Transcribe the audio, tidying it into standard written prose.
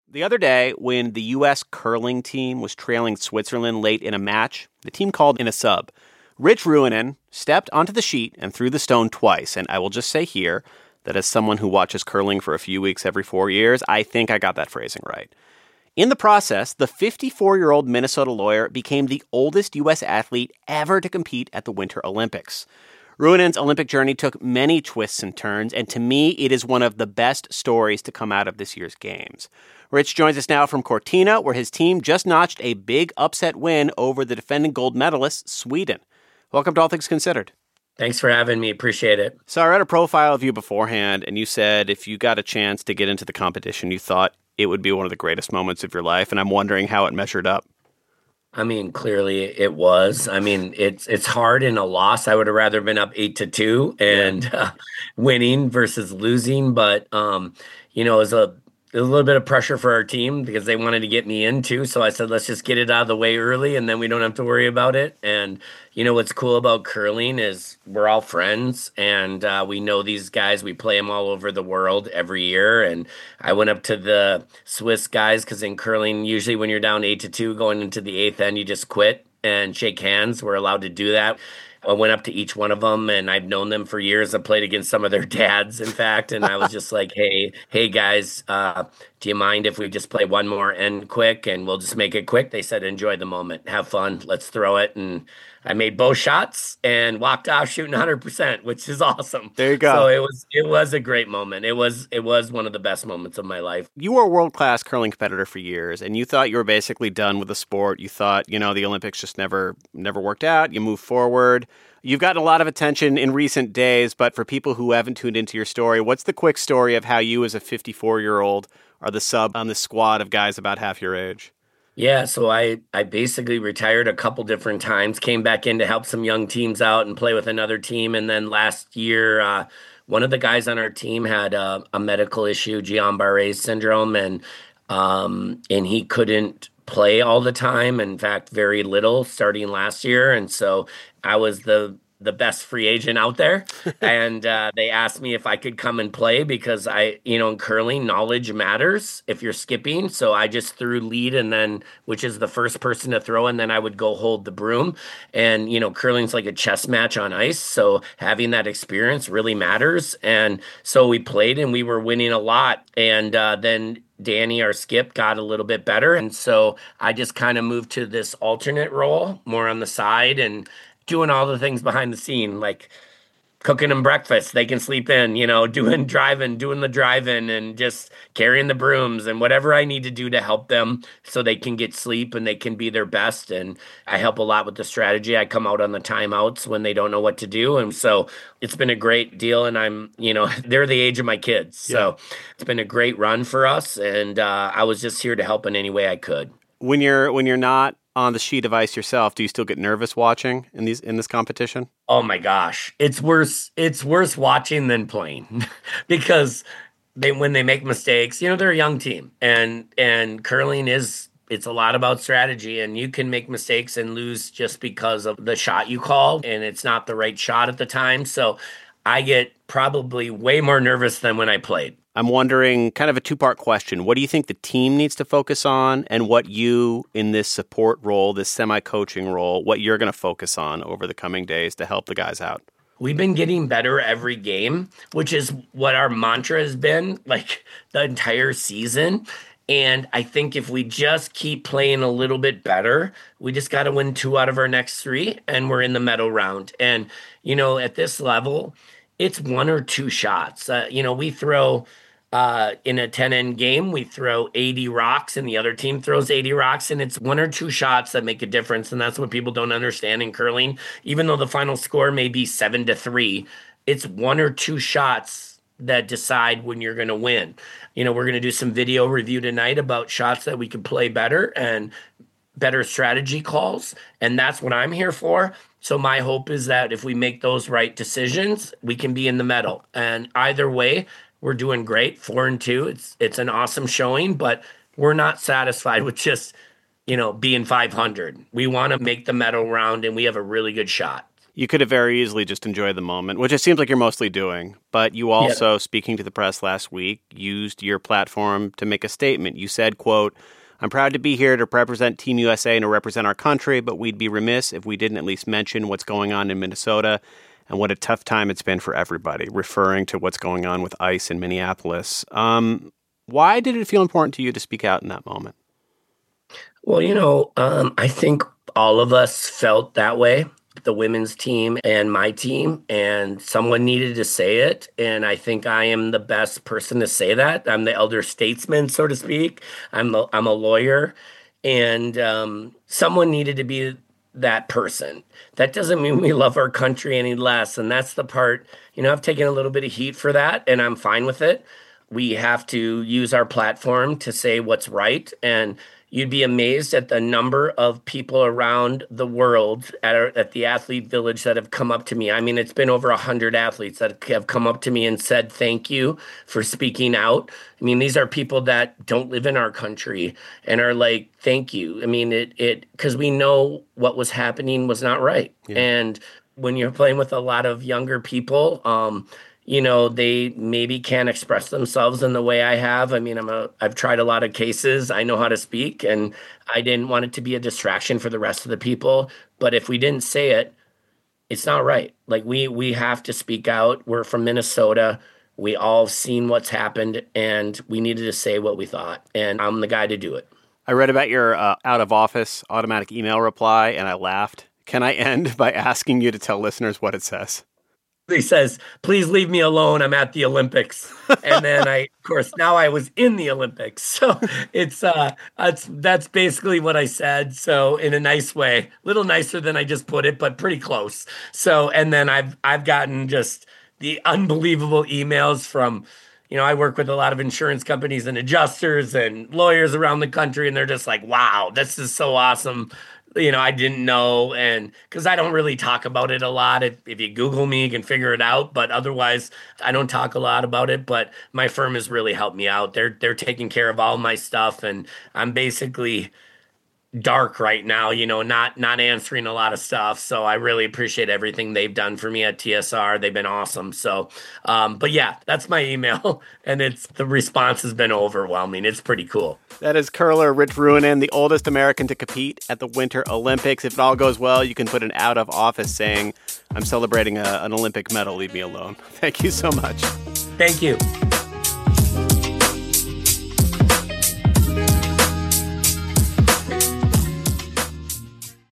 The other day, when the U.S. curling team was trailing Switzerland late in a match, the team called in a sub. Rich Ruohonen stepped onto the sheet and threw the stone twice. And I will just say here that as someone who watches curling for a few weeks every 4 years, I think I got that phrasing right. In the process, the 54-year-old Minnesota lawyer became the oldest U.S. athlete ever to compete at the Winter Olympics. Ruonen's Olympic journey took many twists and turns, and to me, it is one of the best stories to come out of this year's games. Rich joins us now from Cortina, where his team just notched a big upset win over the defending gold medalists, Sweden. Welcome to All Things Considered. Thanks for having me. Appreciate it. So I read a profile of you beforehand, and you said if you got a chance to get into the competition, you thought it would be one of the greatest moments of your life, and I'm wondering how it measured up. I mean, clearly it was. I mean, it's hard in a loss. I would have rather been up 8-2 and winning versus losing. But, it was a little bit of pressure for our team because they wanted to get me in too. So I said, let's just get it out of the way early and then we don't have to worry about it. And, what's cool about curling is we're all friends and we know these guys. We play them all over the world every year. And I went up to the Swiss guys because in curling, usually when you're down 8-2 going into the eighth end, you just quit and shake hands. We're allowed to do that. I went up to each one of them, and I've known them for years. I played against some of their dads, in fact, and I was just like, hey guys, do you mind if we just play one more end quick, and we'll just make it quick? They said, enjoy the moment, have fun, let's throw it, and I made both shots and walked off shooting 100%, which is awesome. There you go. So it was a great moment. It was one of the best moments of my life. You were a world-class curling competitor for years, and you thought you were basically done with the sport. You thought, the Olympics just never worked out. You moved forward. You've gotten a lot of attention in recent days, but for people who haven't tuned into your story, what's the quick story of how you as a 54-year-old are the sub on this squad of guys about half your age? Yeah, so I basically retired a couple different times, came back in to help some young teams out and play with another team. And then last year, one of the guys on our team had a medical issue, Guillain-Barré syndrome, and he couldn't play all the time. In fact, very little starting last year. And so I was the best free agent out there. And they asked me if I could come and play because in curling, knowledge matters if you're skipping. So I just threw lead and then, which is the first person to throw, and then I would go hold the broom. And, curling's like a chess match on ice. So having that experience really matters. And so we played and we were winning a lot. And then Danny, our skip, got a little bit better. And so I just kind of moved to this alternate role, more on the side and doing all the things behind the scene, like cooking them breakfast they can sleep in, doing the drive-in and just carrying the brooms and whatever I need to do to help them so they can get sleep and they can be their best. And I help a lot with the strategy. I come out on the timeouts when they don't know what to do. And so it's been a great deal. And I'm, they're the age of my kids. So it's been a great run for us. And I was just here to help in any way I could. When you're not on the sheet of ice yourself, do you still get nervous watching in this competition? Oh my gosh, it's worse watching than playing because when they make mistakes, they're a young team and curling it's a lot about strategy, and you can make mistakes and lose just because of the shot you call and it's not the right shot at the time. So I get probably way more nervous than when I played. I'm wondering, kind of a two-part question. What do you think the team needs to focus on, and what you, in this support role, this semi-coaching role, what you're going to focus on over the coming days to help the guys out? We've been getting better every game, which is what our mantra has been, like, the entire season. And I think if we just keep playing a little bit better, we just got to win 2 out of our next 3, and we're in the medal round. And, at this level, it's 1 or 2 shots. We throw... in a 10-end game, we throw 80 rocks and the other team throws 80 rocks, and it's 1 or 2 shots that make a difference. And that's what people don't understand in curling. Even though the final score may be 7-3, it's 1 or 2 shots that decide when you're going to win. We're going to do some video review tonight about shots that we could play better and better strategy calls. And that's what I'm here for. So my hope is that if we make those right decisions, we can be in the medal. And either way, we're doing great, 4-2. It's an awesome showing, but we're not satisfied with just, being 500. We want to make the medal round, and we have a really good shot. You could have very easily just enjoyed the moment, which it seems like you're mostly doing. But you also, speaking to the press last week, used your platform to make a statement. You said, quote, "I'm proud to be here to represent Team USA and to represent our country, but we'd be remiss if we didn't at least mention what's going on in Minnesota and what a tough time it's been for everybody," referring to what's going on with ICE in Minneapolis. Why did it feel important to you to speak out in that moment? Well, I think all of us felt that way, the women's team and my team, and someone needed to say it. And I think I am the best person to say that. I'm the elder statesman, so to speak. I'm a lawyer, and someone needed to be that person. That doesn't mean we love our country any less. And that's the part, I've taken a little bit of heat for that, and I'm fine with it. We have to use our platform to say what's right. And you'd be amazed at the number of people around the world at the Athlete Village that have come up to me. I mean, it's been over 100 athletes that have come up to me and said, thank you for speaking out. I mean, these are people that don't live in our country and are like, thank you. I mean, because we know what was happening was not right. Yeah. And when you're playing with a lot of younger people, they maybe can't express themselves in the way I have. I mean, I've tried a lot of cases. I know how to speak, and I didn't want it to be a distraction for the rest of the people. But if we didn't say it, it's not right. Like we have to speak out. We're from Minnesota. We all seen what's happened, and we needed to say what we thought. And I'm the guy to do it. I read about your out of office automatic email reply, and I laughed. Can I end by asking you to tell listeners what it says? He says, "Please leave me alone. I'm at the Olympics." And then now I was in the Olympics. So that's basically what I said. So in a nice way, a little nicer than I just put it, but pretty close. So, and then I've gotten just the unbelievable emails from, I work with a lot of insurance companies and adjusters and lawyers around the country, and they're just like, wow, this is so awesome. I didn't know, and because I don't really talk about it a lot. If you Google me, you can figure it out. But otherwise, I don't talk a lot about it. But my firm has really helped me out. They're taking care of all my stuff, and I'm basically dark right now, not answering a lot of stuff. So I really appreciate everything they've done for me at TSR. They've been awesome. So, but yeah, that's my email, and the response has been overwhelming. It's pretty cool. That is curler Rich Ruohonen, the oldest American to compete at the Winter Olympics. If it all goes well, you can put an out of office saying, "I'm celebrating an Olympic medal. Leave me alone." Thank you so much. Thank you.